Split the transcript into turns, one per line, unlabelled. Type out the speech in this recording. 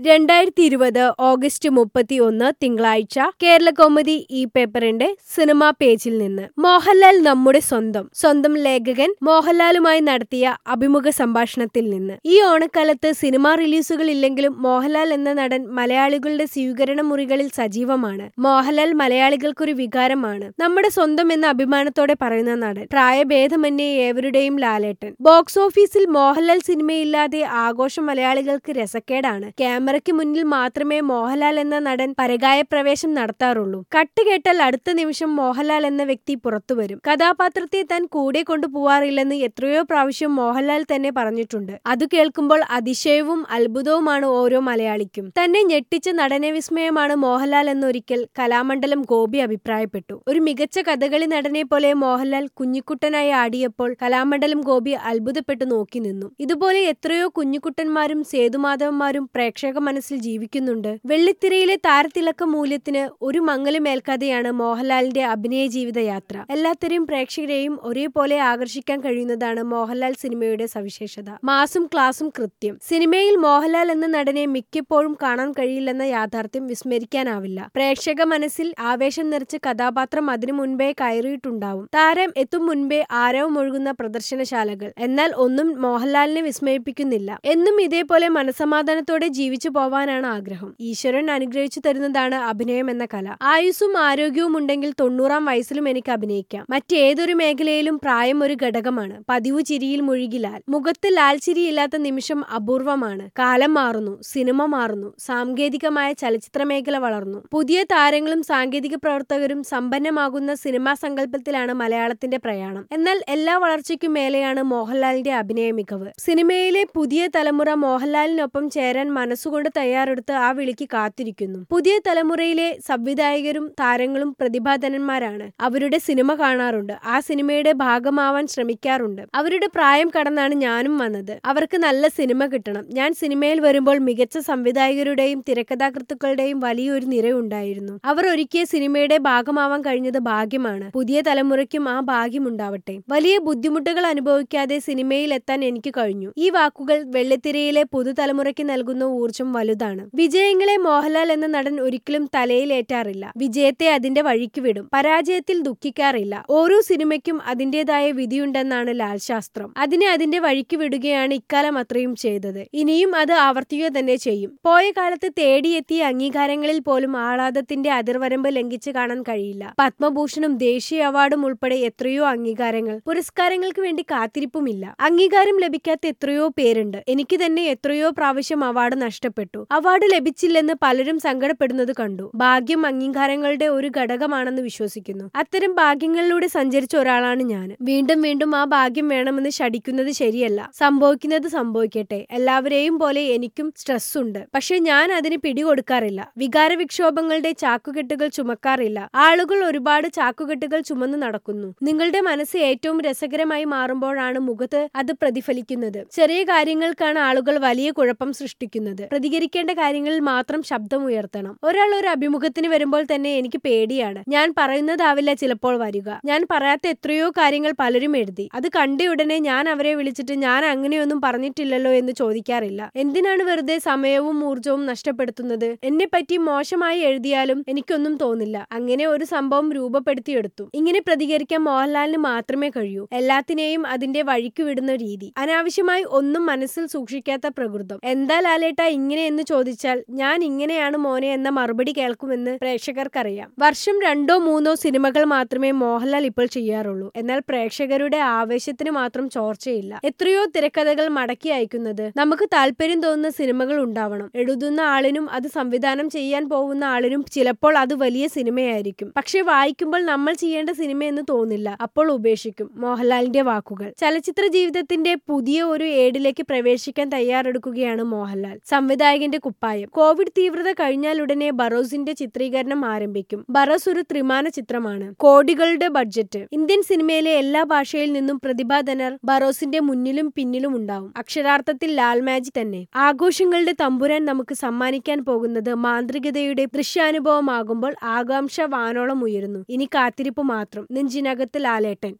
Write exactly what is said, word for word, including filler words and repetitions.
രണ്ടായിരത്തി ഇരുപത് ഓഗസ്റ്റ് മുപ്പത്തി ഒന്ന് തിങ്കളാഴ്ച കേരളകൗമുദി ഈ പേപ്പറിന്റെ സിനിമാ പേജിൽ നിന്ന് മോഹൻലാൽ നമ്മുടെ സ്വന്തം സ്വന്തം ലേഖകൻ മോഹൻലാലുമായി നടത്തിയ അഭിമുഖ സംഭാഷണത്തിൽ നിന്ന്. ഈ ഓണക്കാലത്ത് സിനിമാ റിലീസുകൾ ഇല്ലെങ്കിലും മോഹൻലാൽ എന്ന നടൻ മലയാളികളുടെ സ്വീകരണ മുറികളിൽ സജീവമാണ്. മോഹൻലാൽ മലയാളികൾക്കൊരു വികാരമാണ്. നമ്മുടെ സ്വന്തം എന്ന അഭിമാനത്തോടെ പറയുന്ന നടൻ. പ്രായഭേദമന്യേ ഏവരുടെയും ലാലേട്ടൻ. ബോക്സ് ഓഫീസിൽ മോഹൻലാൽ സിനിമയില്ലാതെ ആഘോഷം മലയാളികൾക്ക് രസക്കേടാണ്. ക്യാമറയ്ക്ക് മുന്നിൽ മാത്രമേ മോഹൻലാൽ എന്ന നടൻ പരകായ പ്രവേശം നടത്താറുള്ളൂ. കട്ട് കേട്ടാൽ അടുത്ത നിമിഷം മോഹൻലാൽ എന്ന വ്യക്തി പുറത്തുവരും. കഥാപാത്രത്തെ താൻ കൂടെ കൊണ്ടുപോവാറില്ലെന്ന് എത്രയോ പ്രാവശ്യം മോഹൻലാൽ തന്നെ പറഞ്ഞിട്ടുണ്ട്. അത് കേൾക്കുമ്പോൾ അതിശയവും അത്ഭുതവുമാണ് ഓരോ മലയാളിക്കും. തന്നെ ഞെട്ടിച്ച നടന വിസ്മയമാണ് മോഹൻലാൽ എന്നൊരിക്കൽ കലാമണ്ഡലം ഗോപി അഭിപ്രായപ്പെട്ടു. ഒരു മികച്ച കഥകളി നടനെ പോലെ മോഹൻലാൽ കുഞ്ഞിക്കുട്ടനായി ആടിയപ്പോൾ കലാമണ്ഡലം ഗോപി അത്ഭുതപ്പെട്ടു നോക്കി നിന്നു. ഇതുപോലെ എത്രയോ കുഞ്ഞിക്കുട്ടന്മാരും സേതുമാധവന്മാരും പ്രേക്ഷക മനസ്സിൽ ജീവിക്കുന്നുണ്ട്. വെള്ളിത്തിരയിലെ താരത്തിളക്ക മൂല്യത്തിന് ഒരു മങ്ങലുമേൽക്കാതെയാണ് മോഹൻലാലിന്റെ അഭിനയ ജീവിതയാത്ര. എല്ലാത്തരം പ്രേക്ഷകരെയും ഒരേപോലെ ആകർഷിക്കാൻ കഴിയുന്നതാണ് മോഹൻലാൽ സിനിമയുടെ സവിശേഷത. മാസും ക്ലാസും കൃത്യം. സിനിമയിൽ മോഹൻലാൽ എന്ന നടനെ മിക്കപ്പോഴും കാണാൻ കഴിയില്ലെന്ന യാഥാർത്ഥ്യം വിസ്മരിക്കാനാവില്ല. പ്രേക്ഷക മനസ്സിൽ ആവേശം നിറച്ച് കഥാപാത്രം അതിനു മുൻപേ കയറിയിട്ടുണ്ടാവും. താരം എത്തും മുൻപേ ആരവമൊഴുകുന്ന പ്രദർശനശാലകൾ. എന്നാൽ ഒന്നും മോഹൻലാലിനെ വിസ്മയിപ്പിക്കുന്നില്ല. എന്നും ഇതേപോലെ മനസമാധാനത്തോടെ ജീവിച്ചു പോവാനാണ് ആഗ്രഹം. ഈശ്വരൻ അനുഗ്രഹിച്ചു തരുന്നതാണ് അഭിനയം എന്ന കല. ആയുസ്സും ആരോഗ്യവും ഉണ്ടെങ്കിൽ തൊണ്ണൂറാം വയസ്സിലും എനിക്ക് അഭിനയിക്കാം. മറ്റേതൊരു മേഖലയിലും പ്രായം ഒരു ഘടകമാണ്. പതിവു ചിരിയിൽ മുഴുകിലാൽ. മുഖത്ത് ലാൽ ചിരിയില്ലാത്ത നിമിഷം അപൂർവമാണ്. കാലം മാറുന്നു, സിനിമ മാറുന്നു, സാങ്കേതികമായ ചലച്ചിത്ര മേഖല വളർന്നു. പുതിയ താരങ്ങളും സാങ്കേതിക പ്രവർത്തകരും സമ്പന്നമാകുന്ന സിനിമാ സങ്കല്പത്തിലാണ് മലയാളത്തിന്റെ പ്രയാണം. എന്നാൽ എല്ലാ വളർച്ചയ്ക്കും മേലെയാണ് മോഹൻലാലിന്റെ അഭിനയ മികവ്. സിനിമയിലെ പുതിയ തലമുറ മോഹൻലാലിനൊപ്പം ചേരാൻ മനസ്സുകൊണ്ട് തയ്യാറെടുത്ത് ആ വിളിക്ക് കാത്തിരിക്കുന്നു. പുതിയ തലമുറയിലെ സംവിധായകരും താരങ്ങളും പ്രതിഭാധനന്മാരാണ്. അവരുടെ സിനിമ കാണാറുണ്ട്. ആ സിനിമയുടെ ഭാഗമാവാൻ ശ്രമിക്കാറുണ്ട്. അവരുടെ പ്രായം കടന്നാണ് ഞാനും വന്നത്. അവർക്ക് നല്ല സിനിമ കിട്ടണം. ഞാൻ സിനിമയിൽ വരുമ്പോൾ മികച്ച സംവിധായകരുടെയും തിരക്കഥാകൃത്തുക്കളുടെയും വലിയൊരു നിരയുണ്ടായിരുന്നു. അവർ ഒരുക്കിയ സിനിമയുടെ ഭാഗമാവാൻ കഴിഞ്ഞത് ഭാഗ്യമാണ്. പുതിയ തലമുറയ്ക്കും ആ ഭാഗ്യമുണ്ടാവട്ടെ. വലിയ ബുദ്ധിമുട്ടുകൾ അനുഭവിക്കാതെ സിനിമയിൽ എത്താൻ എനിക്ക് കഴിഞ്ഞു. ഈ വാക്കുകൾ വെള്ളിത്തിരയിലെ പുതുതലമുറയ്ക്ക് നൽകുന്ന ഊർജം വലുതാണ്. വിജയങ്ങളെ മോഹൻലാൽ എന്ന നടൻ ഒരിക്കലും തലയിലേറ്റാറില്ല. വിജയത്തെ അതിന്റെ വഴിക്ക് വിടും. പരാജയത്തിൽ ദുഃഖിക്കാറില്ല. ഓരോ സിനിമയ്ക്കും അതിന്റേതായ വിധിയുണ്ടെന്നാണ് ലാൽ ശാസ്ത്രം. അതിനെ അതിന്റെ വഴിക്ക് വിടുകയാണ് ഇക്കാലം അത്രയും ചെയ്തത്. ഇനിയും അത് ആവർത്തിക്കുക തന്നെ ചെയ്യും. പോയ കാലത്ത് തേടിയെത്തിയ അംഗീകാരങ്ങളിൽ പോലും ആഹ്ലാദത്തിന്റെ അതിർവരമ്പ് ലംഘിച്ച് കാണാൻ കഴിയില്ല. പത്മഭൂഷണും ദേശീയ അവാർഡും ഉൾപ്പെടെ എത്രയോ അംഗീകാരങ്ങൾ. പുരസ്കാരങ്ങൾക്ക് വേണ്ടി കാത്തിരിപ്പുമില്ല. അംഗീകാരം ലഭിക്കാത്ത എത്രയോ പേരുണ്ട്. എനിക്ക് തന്നെ എത്രയോ പ്രാവശ്യം അവാർഡ് നഷ്ടപ്പെട്ടു. അവാർഡ് ലഭിച്ചില്ലെന്ന് പലരും സങ്കടപ്പെടുന്നത് കണ്ടു. ഭാഗ്യം അംഗീകാരങ്ങളുടെ ഒരു ഘടകമാണെന്ന് വിശ്വസിക്കുന്നു. അത്തരം ഭാഗ്യങ്ങളിലൂടെ സഞ്ചരിച്ച ഒരാളാണ് ഞാൻ. വീണ്ടും വീണ്ടും ആ ഭാഗ്യം വേണമെന്ന് ശഠിക്കുന്നത് ശരിയല്ല. സംഭവിക്കുന്നത് സംഭവിക്കട്ടെ. എല്ലാവരെയും പോലെ എനിക്കും സ്ട്രെസ് ഉണ്ട്. പക്ഷെ ഞാൻ അതിന് പിടികൊടുക്കാറില്ല. വികാര വിക്ഷോഭങ്ങളുടെ ചാക്കുകെട്ടുകൾ ചുമക്കാറില്ല. ആളുകൾ ഒരുപാട് ചാക്കുകെട്ടുകൾ ചുമന്നു നടക്കുന്നു. നിങ്ങളുടെ മനസ്സ് ഏറ്റവും രസകരമായി മാറുമ്പോഴാണ് മുഖത്ത് അത് പ്രതിഫലിക്കുന്നത്. ചെറിയ കാര്യങ്ങൾക്കാണ് ആളുകൾ വലിയ കുഴപ്പം സൃഷ്ടിക്കുന്നത്. പ്രതികരിക്കേണ്ട കാര്യങ്ങളിൽ മാത്രം ശബ്ദമുയർത്തണം. ഒരാൾ ഒരു അഭിമുഖത്തിന് വരുമ്പോൾ തന്നെ എനിക്ക് പേടിയാണ്. ഞാൻ പറയുന്നതാവില്ല ചിലപ്പോൾ വരിക. ഞാൻ പറയാത്ത എത്രയോ കാര്യങ്ങൾ പലരും എഴുതി. അത് കണ്ട ഉടനെ ഞാൻ അവരെ വിളിച്ചിട്ട് ഞാൻ അങ്ങനെയൊന്നും പറഞ്ഞിട്ടില്ലല്ലോ എന്ന് ചോദിക്കാറില്ല. എന്തിനാണ് വെറുതെ സമയവും ഊർജവും നഷ്ടപ്പെടുത്തുന്നത്? എന്നെ പറ്റി മോശമായി എഴുതിയാലും എനിക്കൊന്നും തോന്നില്ല. അങ്ങനെ ഒരു സംഭവം രൂപപ്പെടുത്തിയെടുത്തു. ഇങ്ങനെ പ്രതികരിക്കാൻ മോഹൻലാലിന് മാത്രമേ കഴിയൂ. എല്ലാത്തിനെയും അതിന്റെ വഴിക്ക് വിടുന്ന രീതി. അനാവശ്യമായി ഒന്നും മനസ്സിൽ സൂക്ഷിക്കാത്ത പ്രകൃതം. എന്താ ലാലേട്ട ഇങ്ങനെ എന്ന് ചോദിച്ചാൽ ഞാൻ ഇങ്ങനെയാണ് മോനെ എന്ന മറുപടി കേൾക്കുമെന്ന് പ്രേക്ഷകർക്കറിയാം. വർഷം രണ്ടോ മൂന്നോ സിനിമകൾ മാത്രമേ മോഹൻലാൽ ഇപ്പോൾ ചെയ്യാറുള്ളൂ. എന്നാൽ പ്രേക്ഷകരുടെ ആവേശത്തിന് മാത്രം ചോർച്ചയില്ല. എത്രയോ തിരക്കഥകൾ മടക്കി അയക്കുന്നത്. നമുക്ക് താല്പര്യം തോന്നുന്ന സിനിമകൾ ഉണ്ടാവണം. എഴുതുന്ന ആളിനും അത് സംവിധാനം ചെയ്യാൻ പോകുന്ന ആളിനും ചിലപ്പോൾ അത് വലിയ സിനിമയായിരിക്കും. പക്ഷെ വായിക്കുമ്പോൾ നമ്മൾ ചെയ്യേണ്ട സിനിമയെന്ന് തോന്നില്ല. അപ്പോൾ ഉപേക്ഷിക്കും. മോഹൻലാലിന്റെ വാക്കുകൾ. ചലച്ചിത്ര ജീവിതത്തിന്റെ പുതിയ ഒരു ഏടിലേക്ക് പ്രവേശിക്കാൻ തയ്യാറെടുക്കുകയാണ് മോഹൻലാൽ. സംവിധായകന്റെ കുപ്പായം. കോവിഡ് തീവ്രത കഴിഞ്ഞാലുടനെ ബറോസിന്റെ ചിത്രീകരണം ആരംഭിക്കും. ബറോസ് ഒരു ത്രിമാന ചിത്രമാണ്. കോടികളുടെ ബഡ്ജറ്റ്. ഇന്ത്യൻ സിനിമയിലെ എല്ലാ ഭാഷയിൽ നിന്നും പ്രതിഭാധനർ ബറോസിന്റെ മുന്നിലും പിന്നിലും ഉണ്ടാവും. അക്ഷരാർത്ഥത്തിൽ ലാൽ മാജിക് തന്നെ. ആഘോഷങ്ങളുടെ തമ്പുരാൻ നമുക്ക് സമ്മാനിക്കാൻ പോകുന്നത് മാന്ത്രികതയുടെ ദൃശ്യാനുഭവമാകുമ്പോൾ ആകാംക്ഷ വാനോളം ഉയരുന്നു. ഇനി കാത്തിരിപ്പ് മാത്രം. നെഞ്ചിനകത്ത് ലാലേട്ടൻ.